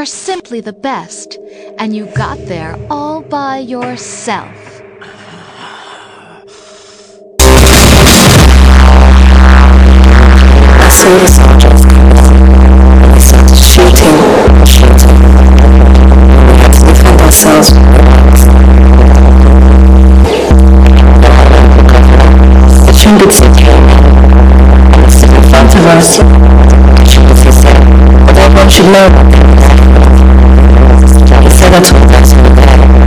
are simply the best, and you got there all by yourself. I saw the soldiers and they started shooting. We had to defend ourselves. The Chungitsu came and stood in front of us. The Chungitsu said, "But everyone should know." He said that to us.